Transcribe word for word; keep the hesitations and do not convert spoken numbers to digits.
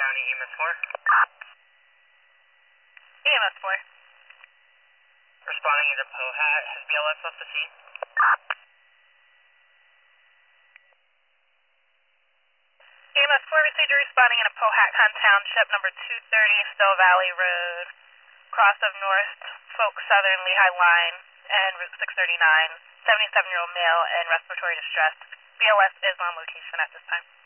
County, E M S four. E M S four. Responding into Pohat. Has B L S left the scene? E M S four received a responding in a Powhatan Township, number two thirty, Still Valley Road, cross of North Folk Southern Lehigh Line and Route six thirty-nine, seventy-seven-year-old male in respiratory distress. B L S is on location at this time.